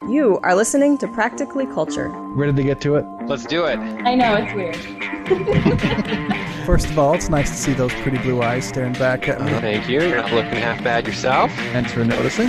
You are listening to Practically Culture. Ready to get to it? Let's do it. I know, it's weird. First of all, it's nice to see those pretty blue eyes staring back at me. Thank you. You're not looking half bad yourself. Thanks for noticing.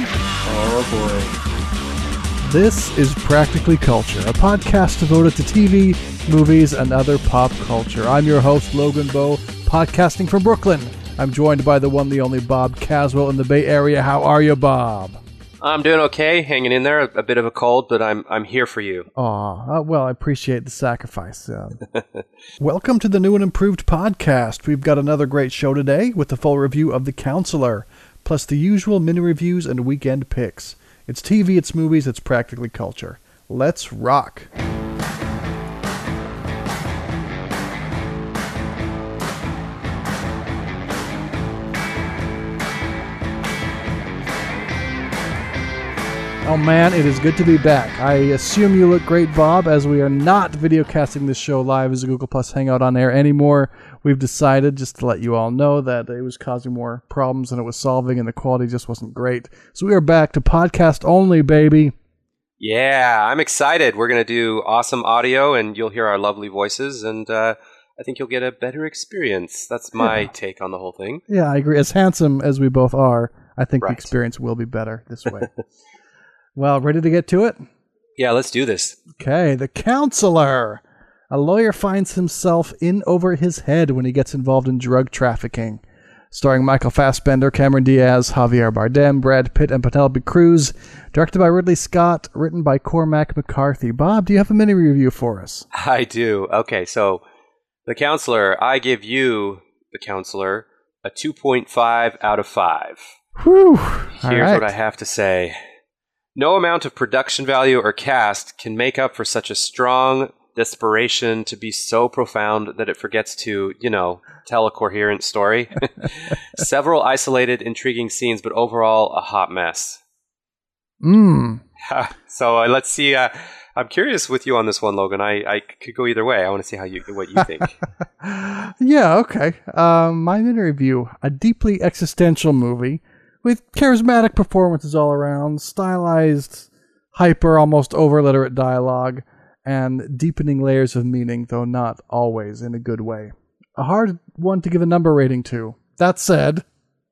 Oh, boy. This is Practically Culture, a podcast devoted to TV, movies, and other pop culture. I'm your host, Logan Bowe, podcasting from Brooklyn. I'm joined by the one, the only Bob Caswell in the Bay Area. How are you, Bob? I'm doing okay, hanging in there. A bit of a cold, but I'm here for you. Well, I appreciate the sacrifice. Welcome to the new and improved podcast. We've got another great show today with the full review of The Counselor, plus the usual mini reviews and weekend picks. It's TV, it's movies, it's Practically Culture. Let's rock. Oh man, it is good to be back. I assume you look great, Bob, as we are not videocasting this show live as a Google Plus Hangout on air anymore. We've decided, just to let you all know, that it was causing more problems than it was solving, and the quality just wasn't great. So we are back to podcast only, baby. Yeah, I'm excited. We're going to do awesome audio, and you'll hear our lovely voices, and I think you'll get a better experience. That's my take on the whole thing. Yeah, I agree. As handsome as we both are, I think the experience will be better this way. Well, ready to get to it? Yeah, let's do this. Okay, The Counselor. A lawyer finds himself in over his head when he gets involved in drug trafficking. Starring Michael Fassbender, Cameron Diaz, Javier Bardem, Brad Pitt, and Penelope Cruz. Directed by Ridley Scott, written by Cormac McCarthy. Bob, do you have a mini review for us? I do. Okay, so The Counselor, I give you, The Counselor, a 2.5 out of 5. Whew. Here's what I have to say. No amount of production value or cast can make up for such a strong desperation to be so profound that it forgets to, tell a coherent story. Several isolated, intriguing scenes, but overall a hot mess. So let's see. I'm curious with you on this one, Logan. I could go either way. I want to see what you think. Yeah, okay. My mini review, a deeply existential movie with charismatic performances all around, stylized, hyper, almost over-literate dialogue, and deepening layers of meaning, though not always in a good way. A hard one to give a number rating to. That said,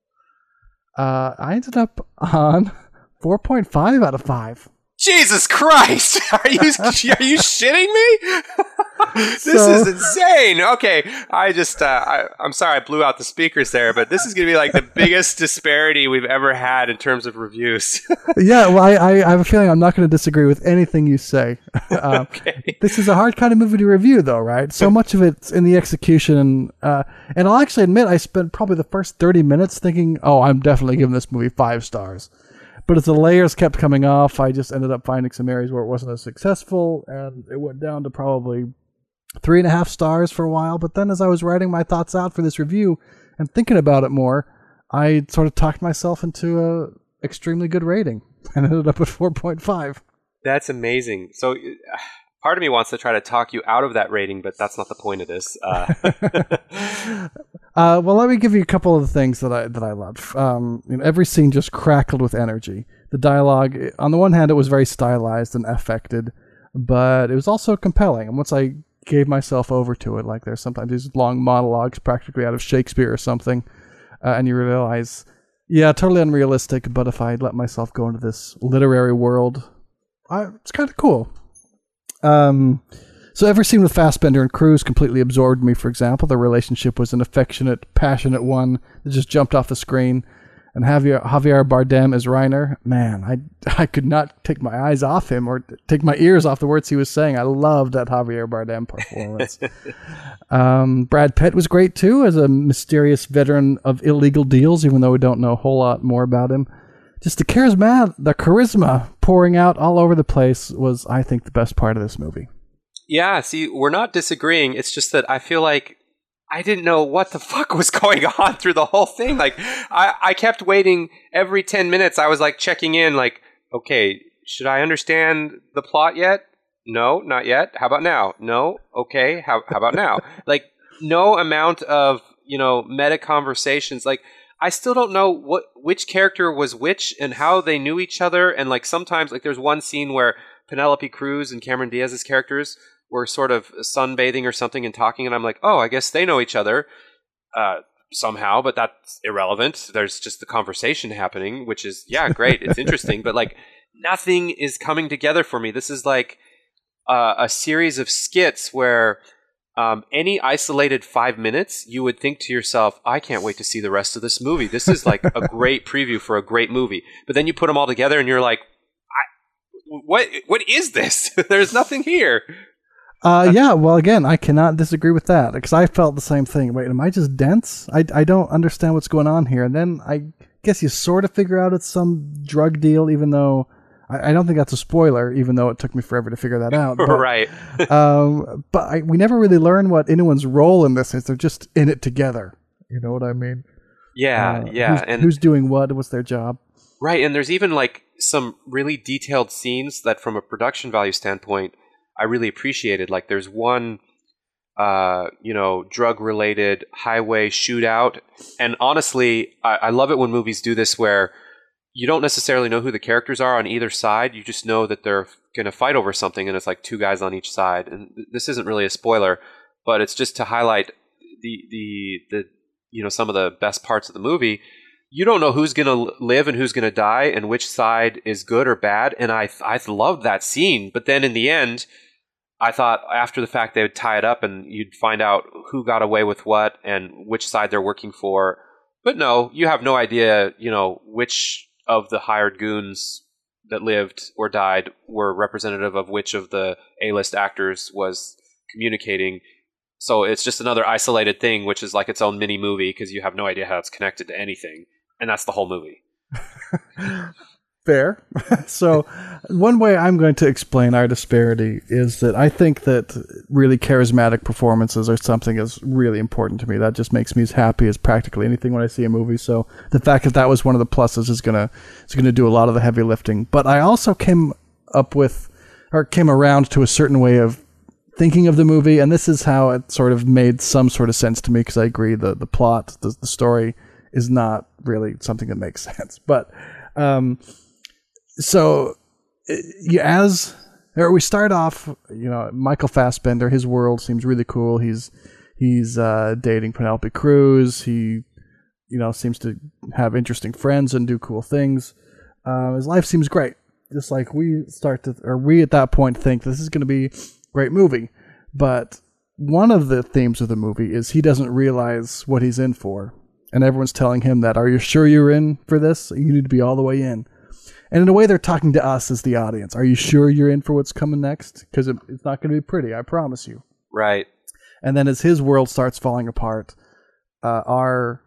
I ended up on 4.5 out of 5. Jesus Christ! Are you shitting me? This is insane. Okay, I'm sorry I blew out the speakers there, but this is going to be like the biggest disparity we've ever had in terms of reviews. Yeah, well, I have a feeling I'm not going to disagree with anything you say. Okay. This is a hard kind of movie to review, though, right? So much of it's in the execution, and I'll actually admit I spent probably the first 30 minutes thinking, oh, I'm definitely giving this movie 5 stars. But as the layers kept coming off, I just ended up finding some areas where it wasn't as successful, and it went down to probably 3.5 stars for a while. But then as I was writing my thoughts out for this review and thinking about it more, I sort of talked myself into a extremely good rating and ended up at 4.5. That's amazing. So part of me wants to try to talk you out of that rating, but that's not the point of this. Well, let me give you a couple of the things that I loved. Every scene just crackled with energy. The dialogue, on the one hand, it was very stylized and affected, but it was also compelling. And once I gave myself over to it, like there's sometimes these long monologues practically out of Shakespeare or something, and you realize, yeah, totally unrealistic, but if I let myself go into this literary world, it's kind of cool. So every scene with Fassbender and Cruz completely absorbed me, for example. Their relationship was an affectionate, passionate one that just jumped off the screen. And Javier Bardem as Reiner, man, I could not take my eyes off him or take my ears off the words he was saying. I loved that Javier Bardem performance. Brad Pitt was great, too, as a mysterious veteran of illegal deals, even though we don't know a whole lot more about him. Just the charisma pouring out all over the place was, I think, the best part of this movie. Yeah, see, we're not disagreeing. It's just that I feel like I didn't know what the fuck was going on through the whole thing. Like, I kept waiting every 10 minutes. I was like checking in, like, okay, should I understand the plot yet? No, not yet. How about now? No. Okay. How about now? Like, no amount of, meta conversations. Like, I still don't know which character was which and how they knew each other. And like sometimes, like there's one scene where Penelope Cruz and Cameron Diaz's characters were sort of sunbathing or something and talking, and I'm like, oh, I guess they know each other somehow, but that's irrelevant. There's just the conversation happening, which is, yeah, great, it's interesting, but like nothing is coming together for me. This is like a series of skits where any isolated 5 minutes, you would think to yourself, I can't wait to see the rest of this movie. This is like a great preview for a great movie. But then you put them all together and you're like, what is this? There's nothing here. Yeah, well, again, I cannot disagree with that, because I felt the same thing. Wait, am I just dense? I don't understand what's going on here. And then I guess you sort of figure out it's some drug deal, even though I don't think that's a spoiler, even though it took me forever to figure that out. But, right. We never really learn what anyone's role in this is. They're just in it together. You know what I mean? Yeah, yeah. Who's doing what? What's their job? Right, and there's even like some really detailed scenes that from a production value standpoint, I really appreciated. Like there's one, drug-related highway shootout. And honestly, I love it when movies do this where you don't necessarily know who the characters are on either side. You just know that they're going to fight over something, and it's like two guys on each side. And this isn't really a spoiler, but it's just to highlight the some of the best parts of the movie. You don't know who's going to live and who's going to die and which side is good or bad. And I loved that scene. But then in the end, I thought after the fact they would tie it up and you'd find out who got away with what and which side they're working for. But no, you have no idea, which of the hired goons that lived or died were representative of which of the A-list actors was communicating. So it's just another isolated thing, which is like its own mini movie because you have no idea how it's connected to anything. And that's the whole movie. Fair. So one way I'm going to explain our disparity is that I think that really charismatic performances are something that's really important to me. That just makes me as happy as practically anything when I see a movie. So the fact that that was one of the pluses is gonna do a lot of the heavy lifting. But I also came around to a certain way of thinking of the movie, and this is how it sort of made some sort of sense to me, because I agree the plot, the story is not really something that makes sense. But we start off, Michael Fassbender, his world seems really cool. He's dating Penelope Cruz. He, seems to have interesting friends and do cool things. His life seems great. Just like we at that point think this is going to be a great movie. But one of the themes of the movie is he doesn't realize what he's in for. And everyone's telling him that, are you sure you're in for this? You need to be all the way in. And in a way, they're talking to us as the audience. Are you sure you're in for what's coming next? Because it's not going to be pretty, I promise you. Right. And then as his world starts falling apart, our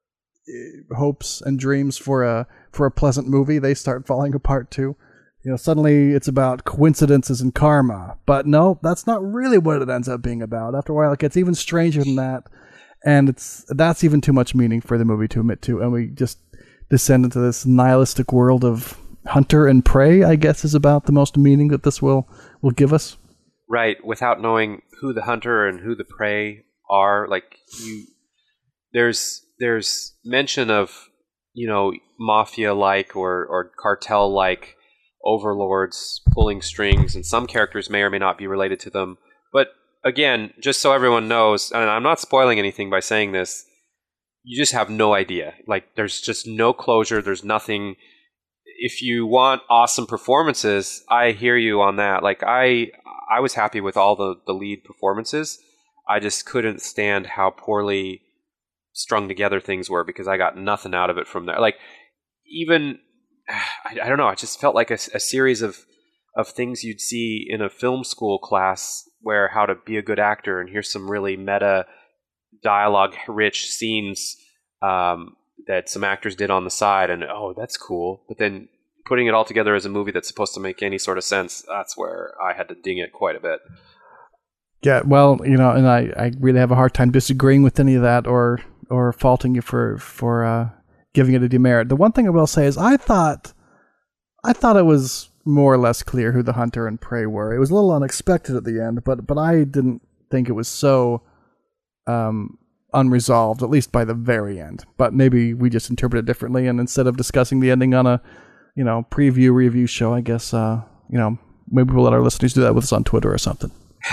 hopes and dreams for a pleasant movie, they start falling apart too. Suddenly it's about coincidences and karma. But no, that's not really what it ends up being about. After a while, it gets even stranger than that. And that's even too much meaning for the movie to admit to. And we just descend into this nihilistic world of hunter and prey, I guess, is about the most meaning that this will give us. Right, without knowing who the hunter and who the prey are. Like there's mention of, mafia-like or cartel-like overlords pulling strings, and some characters may or may not be related to them. But again, just so everyone knows, and I'm not spoiling anything by saying this, you just have no idea. Like, there's just no closure. There's nothing. If you want awesome performances, I hear you on that. Like, I was happy with all the lead performances. I just couldn't stand how poorly strung together things were, because I got nothing out of it from there. Like, even, I don't know, it just felt like a series of things you'd see in a film school class, where how to be a good actor, and here's some really meta dialogue-rich scenes that some actors did on the side, and oh, that's cool. But then putting it all together as a movie that's supposed to make any sort of sense, that's where I had to ding it quite a bit. Yeah, well, and I really have a hard time disagreeing with any of that or faulting you for giving it a demerit. The one thing I will say is I thought it was more or less clear who the hunter and prey were. It was a little unexpected at the end, but I didn't think it was so unresolved, at least by the very end. But maybe we just interpret it differently, and instead of discussing the ending on a, preview review show, I guess, maybe we'll let our listeners do that with us on Twitter or something.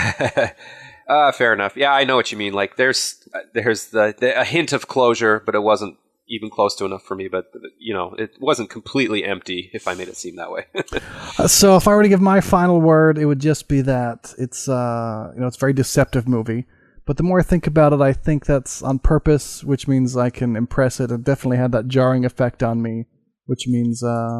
Fair enough. Yeah, I know what you mean. Like, there's a hint of closure, but it wasn't even close to enough for me. But it wasn't completely empty, if I made it seem that way. So, if I were to give my final word, it would just be that it's it's a very deceptive movie. But the more I think about it, I think that's on purpose, which means I can impress it. It definitely had that jarring effect on me, which means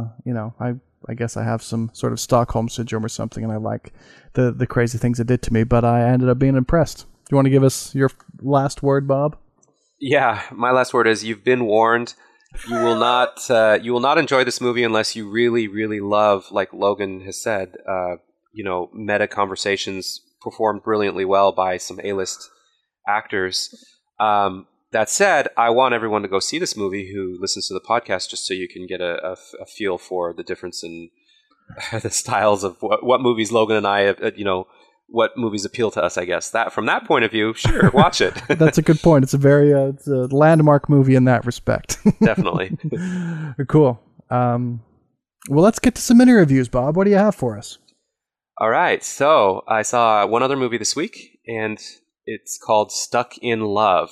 I guess I have some sort of Stockholm syndrome or something, and I like the crazy things it did to me, but I ended up being impressed. Do you want to give us your last word, Bob? Yeah, my last word is you've been warned. You will not enjoy this movie unless you really, really love, like Logan has said, meta conversations performed brilliantly well by some A-list actors. That said, I want everyone to go see this movie who listens to the podcast, just so you can get a feel for the difference in the styles of what movies Logan and I, what movies appeal to us, I guess. That from that point of view, sure, watch it. That's a good point. It's it's a landmark movie in that respect. Definitely. Cool. Well, let's get to some mini reviews, Bob. What do you have for us? All right. So I saw one other movie this week, and it's called Stuck in Love.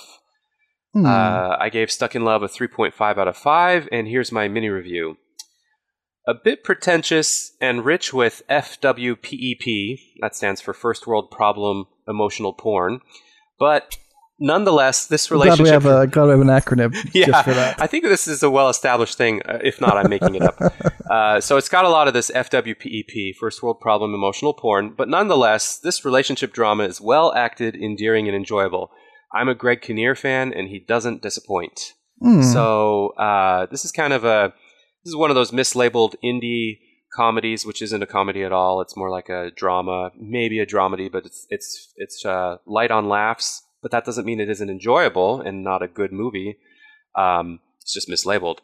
I gave Stuck in Love a 3.5 out of 5, and here's my mini review. A bit pretentious and rich with FWPEP, that stands for First World Problem Emotional Porn, but nonetheless, this relationship... Glad we have an acronym just for that. I think this is a well-established thing. If not, I'm making it up. So it's got a lot of this FWPEP, First World Problem Emotional Porn, but nonetheless, this relationship drama is well-acted, endearing, and enjoyable. I'm a Greg Kinnear fan, and he doesn't disappoint. So this is one of those mislabeled indie comedies, which isn't a comedy at all. It's more like a drama, maybe a dramedy, but it's light on laughs. But that doesn't mean it isn't enjoyable and not a good movie. It's just mislabeled.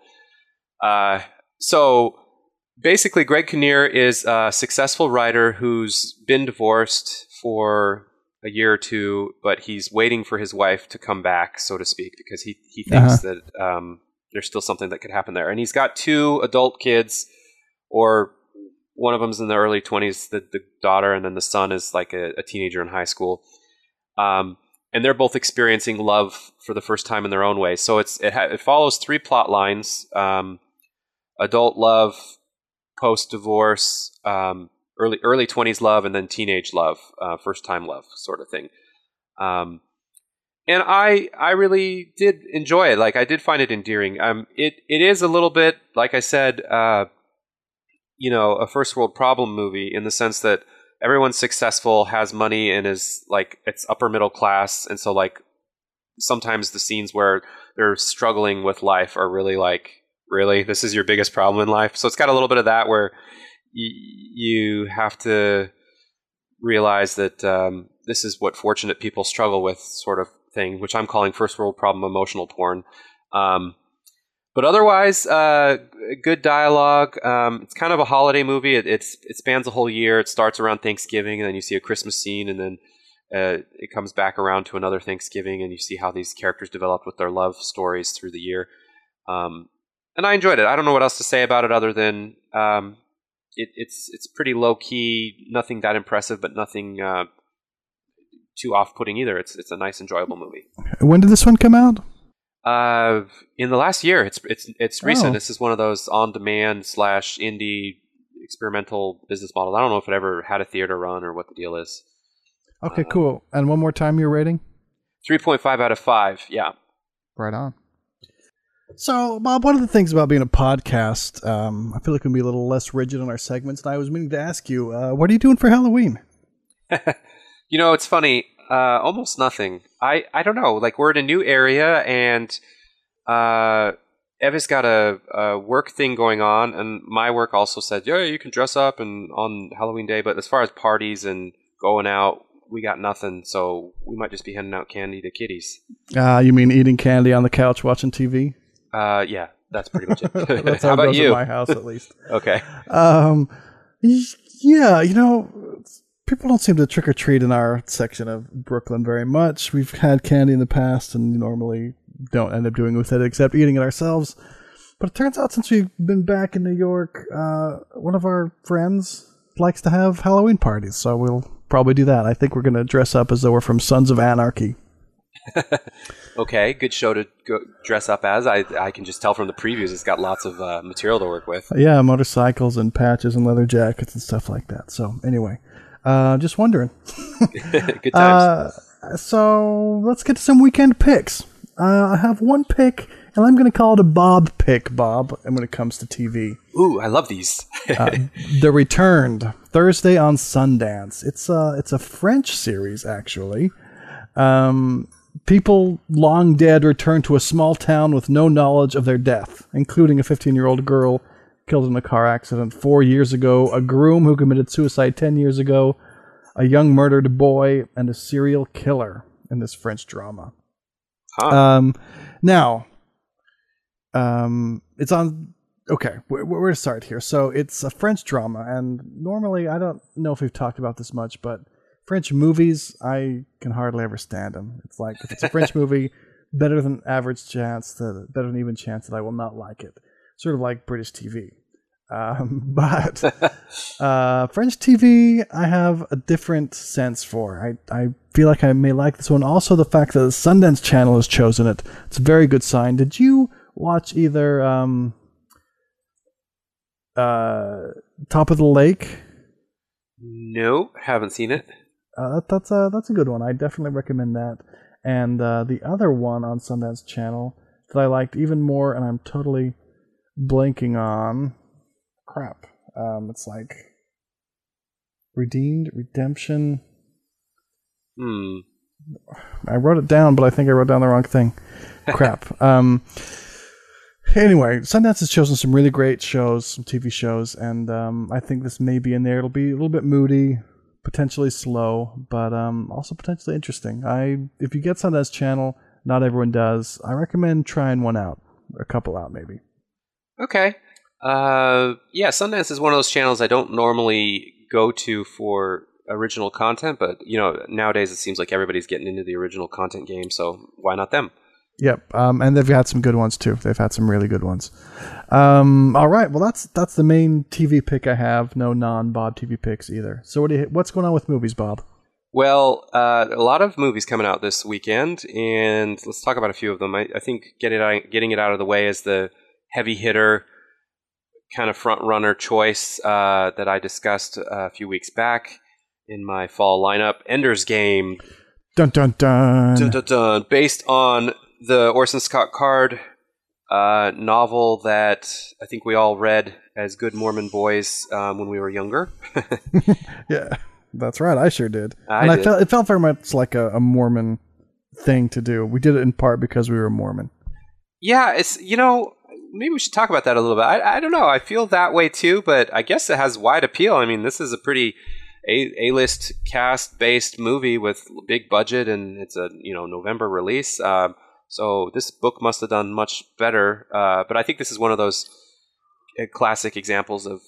So basically, Greg Kinnear is a successful writer who's been divorced for a year or two, but he's waiting for his wife to come back, so to speak, because he thinks that there's still something that could happen there. And he's got 2 adult kids, or one of them's in the early 20s, the daughter, and then the son is like a teenager in high school. And they're both experiencing love for the first time in their own way. So it follows 3 plot lines: adult love, post-divorce, early 20s love, and then teenage love, first time love sort of thing. And I really did enjoy it. Like, I did find it endearing. It is a little bit, like I said, a first world problem movie, in the sense that everyone's successful, has money, and is like, it's upper middle class. And so, like, sometimes the scenes where they're struggling with life are really like, really, this is your biggest problem in life. So it's got a little bit of that, where you have to realize that this is what fortunate people struggle with, sort of thing, which I'm calling first world problem emotional porn. But otherwise, good dialogue. It's kind of a holiday movie. It spans a whole year. It starts around Thanksgiving, and then you see a Christmas scene, and then it comes back around to another Thanksgiving, and you see how these characters developed with their love stories through the year. And I enjoyed it. I don't know what else to say about it other than it's pretty low key, nothing that impressive, but nothing too off-putting either. It's a nice, enjoyable movie. When did this one come out? In the last year. It's recent. This is one of those on-demand / indie experimental business models. I don't know if it ever had a theater run or what the deal is. Okay, cool. And one more time, your rating? 3.5 out of 5. Yeah. Right on. So, Bob, one of the things about being a podcast, I feel like we can be a little less rigid on our segments. And I was meaning to ask you, what are you doing for Halloween? It's funny. Almost nothing. I don't know. Like, we're in a new area, and Eva's got a work thing going on, and my work also said, yeah, you can dress up and on Halloween Day, but as far as parties and going out, we got nothing, so we might just be handing out candy to kiddies. You mean eating candy on the couch watching TV? Yeah, that's pretty much it. That's how it about goes you? In my house, at least. Okay. Yeah, people don't seem to trick or treat in our section of Brooklyn very much. We've had candy in the past and normally don't end up doing with it except eating it ourselves. But it turns out since we've been back in New York, one of our friends likes to have Halloween parties, so we'll probably do that. I think we're going to dress up as though we're from Sons of Anarchy. Okay, good show to go dress up as. I can just tell from the previews it's got lots of material to work with. Yeah, motorcycles and patches and leather jackets and stuff like that. So anyway, just wondering. Good times. So let's get to some weekend picks. I have one pick, and I'm going to call it a Bob pick, Bob, and when it comes to TV. Ooh, I love these. The Returned, Thursday on Sundance. It's a French series, actually. People long dead return to a small town with no knowledge of their death, including a 15-year-old girl killed in a car accident 4 years ago, a groom who committed suicide 10 years ago, a young murdered boy, and a serial killer in this French drama. Huh. Now, it's on... Okay, where to start here? So it's a French drama, and normally, I don't know if we've talked about this much, but French movies, I can hardly ever stand them. It's like, if it's a French movie, better than better than even chance that I will not like it. Sort of like British TV. But French TV, I have a different sense for. I feel like I may like this one. Also, the fact that the Sundance Channel has chosen it, it's a very good sign. Did you watch either Top of the Lake? No, haven't seen it. That's a good one. I definitely recommend that. And the other one on Sundance Channel that I liked even more, and I'm totally blanking on. Crap. It's like Redemption. I wrote it down, but I think I wrote down the wrong thing. Crap. Anyway, Sundance has chosen some really great shows, some TV shows, and I think this may be in there. It'll be a little bit moody, potentially slow, but also potentially interesting. If you get Sundance Channel, not everyone does. I recommend trying one out, a couple out maybe. Okay. Yeah, Sundance is one of those channels I don't normally go to for original content, but nowadays it seems like everybody's getting into the original content game, so why not them? Yep, and they've had some good ones too. They've had some really good ones. All right, well that's the main TV pick I have. No non-Bob TV picks either. So what's going on with movies, Bob? Well, a lot of movies coming out this weekend, and let's talk about a few of them. I think getting it out of the way is the heavy hitter kind of front runner choice that I discussed a few weeks back in my fall lineup. Ender's Game. Dun dun dun. Dun dun dun. Based on the Orson Scott Card novel that I think we all read as good Mormon boys when we were younger. Yeah, that's right. I sure did. I did. It felt very much like a Mormon thing to do. We did it in part because we were Mormon. Yeah, it's maybe we should talk about that a little bit. I don't know. I feel that way too, but I guess it has wide appeal. I mean, this is a pretty A-list cast-based movie with big budget, and it's a November release. So this book must have done much better. But I think this is one of those classic examples of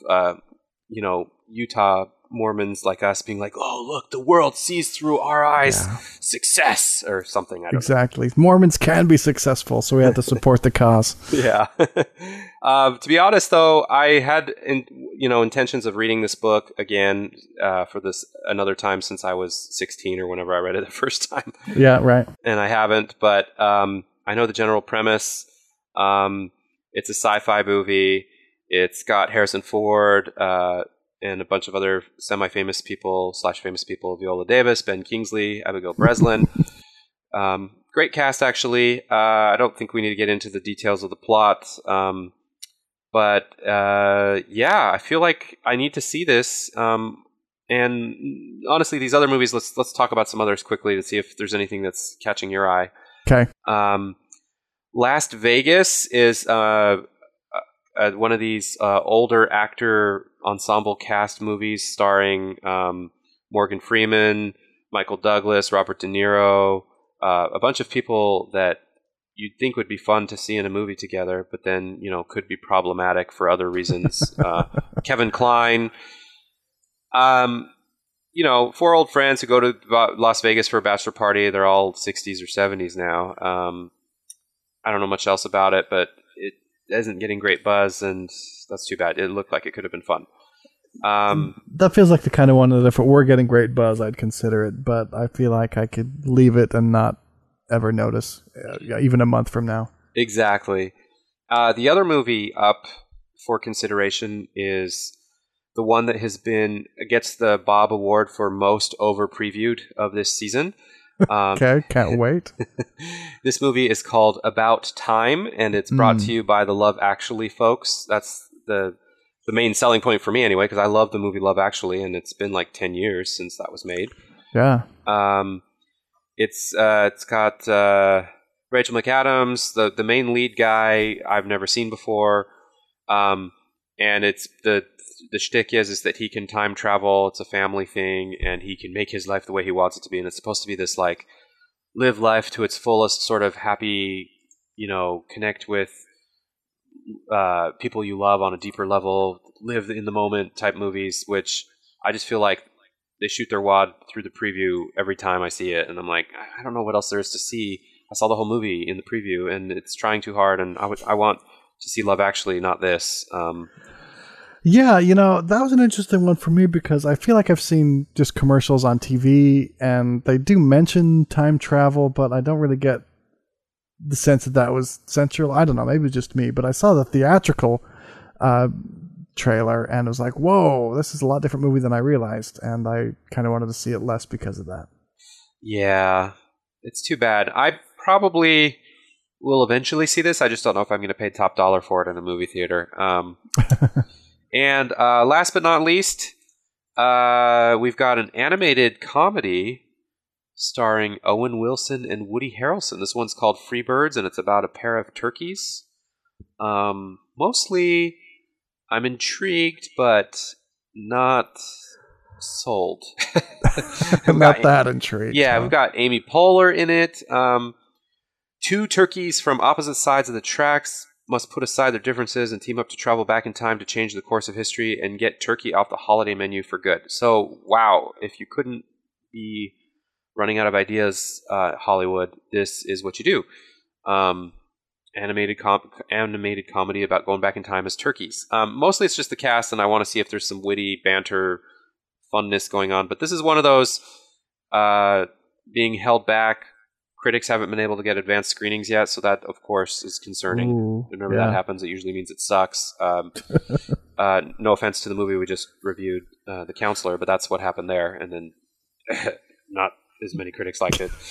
Utah Mormons like us being like, "Oh, look, the world sees through our eyes. Yeah. Success," or something. I don't know. Mormons can be successful, so we have to support the cause. Yeah. To be honest, though, I had intentions of reading this book again for this another time since I was 16 or whenever I read it the first time. Yeah, right. And I haven't, but I know the general premise. It's a sci-fi movie. It's got Harrison Ford and a bunch of other semi-famous people / famous people: Viola Davis, Ben Kingsley, Abigail Breslin. Great cast, actually. I don't think we need to get into the details of the plot. But I feel like I need to see this. And honestly, these other movies, let's talk about some others quickly to see if there's anything that's catching your eye. Okay. Last Vegas is one of these older actor ensemble cast movies starring Morgan Freeman, Michael Douglas, Robert De Niro, a bunch of people that you'd think would be fun to see in a movie together, but then could be problematic for other reasons. Kevin Kline. four old friends who go to Las Vegas for a bachelor party. They're all 60s or 70s now. I don't know much else about it, but it isn't getting great buzz, and that's too bad. It looked like it could have been fun. That feels like the kind of one that if it were getting great buzz, I'd consider it, but I feel like I could leave it and not ever notice, even a month from now. Exactly. The other movie up for consideration is the one that gets the Bob Award for most over previewed of this season. Okay, can't wait. This movie is called About Time, and it's brought to you by the Love Actually folks. That's the main selling point for me anyway, because I love the movie Love Actually, and it's been like 10 years since that was made. Yeah. It's got Rachel McAdams, the main lead guy I've never seen before, and it's the shtick is that he can time travel. It's a family thing, and he can make his life the way he wants it to be. And it's supposed to be this like live life to its fullest, sort of happy, connect with people you love on a deeper level, live in the moment type movies. Which I just feel like they shoot their wad through the preview every time I see it, and I'm like, I don't know what else there is to see. I saw the whole movie in the preview, and it's trying too hard. And I want to see Love Actually, not this. Yeah, that was an interesting one for me because I feel like I've seen just commercials on TV and they do mention time travel, but I don't really get the sense that was central. I don't know, maybe it's just me, but I saw the theatrical trailer and it was like, whoa, this is a lot different movie than I realized, and I kind of wanted to see it less because of that. Yeah, it's too bad. I probably will eventually see this. I just don't know if I'm going to pay top dollar for it in a movie theater. And last but not least, we've got an animated comedy starring Owen Wilson and Woody Harrelson. This one's called Freebirds, and it's about a pair of turkeys. Mostly, I'm intrigued, but not sold. Not that intrigued. Yeah, we've got Amy Poehler in it. Two turkeys from opposite sides of the tracks must put aside their differences and team up to travel back in time to change the course of history and get turkey off the holiday menu for good. So, wow, if you couldn't be running out of ideas, Hollywood, this is what you do. Animated comedy about going back in time as turkeys. Mostly it's just the cast, and I want to see if there's some witty banter funness going on. But this is one of those being held back. Critics haven't been able to get advanced screenings yet, so that, of course, is concerning. Whenever that happens, it usually means it sucks. No offense to the movie we just reviewed, The Counselor, but that's what happened there, and then not as many critics liked it.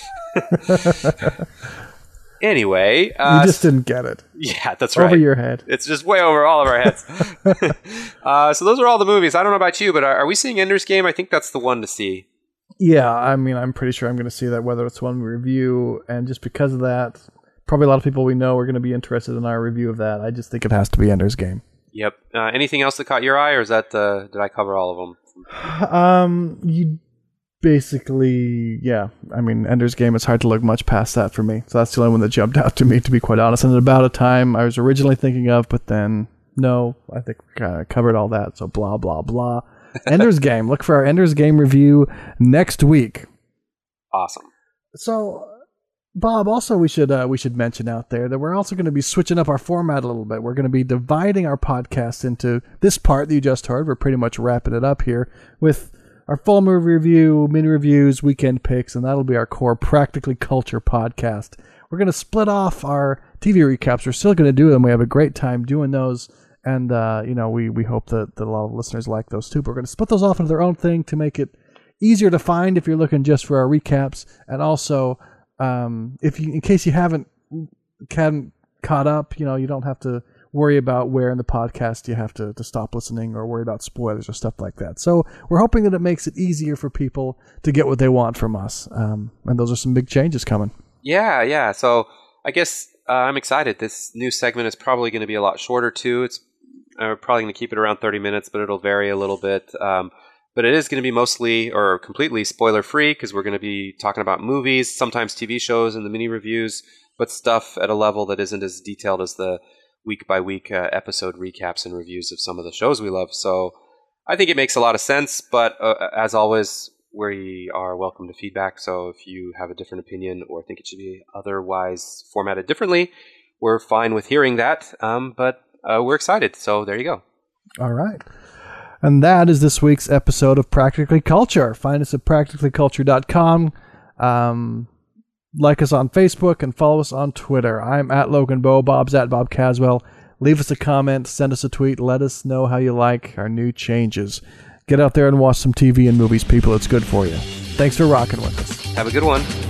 Anyway. You just didn't get it. Yeah, that's right. Over your head. It's just way over all of our heads. So those are all the movies. I don't know about you, but are we seeing Ender's Game? I think that's the one to see. Yeah, I mean, I'm pretty sure I'm going to see that, whether it's one we review, and just because of that, probably a lot of people we know are going to be interested in our review of that. I just think it has to be Ender's Game. Yep. Anything else that caught your eye, or is that did I cover all of them? You basically, yeah. I mean, Ender's Game, it's hard to look much past that for me. So that's the only one that jumped out to me, to be quite honest. And About a Time I was originally thinking of, but then, no, I think we kind of covered all that. So blah, blah, blah. Ender's Game. Look for our Ender's Game review next week. Awesome. So, Bob, also we should mention out there that we're also going to be switching up our format a little bit. We're going to be dividing our podcast into this part that you just heard. We're pretty much wrapping it up here with our full movie review, mini reviews, weekend picks, and that'll be our core Practically Culture podcast. We're going to split off our TV recaps. We're still going to do them. We have a great time doing those. And, we hope that a lot of listeners like those too. But we're going to split those off into their own thing to make it easier to find if you're looking just for our recaps. And also, in case you haven't caught up, you don't have to worry about where in the podcast you have to stop listening or worry about spoilers or stuff like that. So we're hoping that it makes it easier for people to get what they want from us. And those are some big changes coming. Yeah. So I guess I'm excited. This new segment is probably going to be a lot shorter too. It's probably going to keep it around 30 minutes, but it'll vary a little bit. But it is going to be mostly or completely spoiler-free because we're going to be talking about movies, sometimes TV shows and the mini reviews, but stuff at a level that isn't as detailed as the week-by-week episode recaps and reviews of some of the shows we love. So I think it makes a lot of sense, but as always, we are welcome to feedback. So if you have a different opinion or think it should be otherwise formatted differently, we're fine with hearing that. But we're excited. So there you go. All right. And that is this week's episode of Practically Culture. Find us at practicallyculture.com. Like us on Facebook and follow us on Twitter. I'm at Logan Bow. Bob's at Bob Caswell. Leave us a comment. Send us a tweet. Let us know how you like our new changes. Get out there and watch some TV and movies, people. It's good for you. Thanks for rocking with us. Have a good one.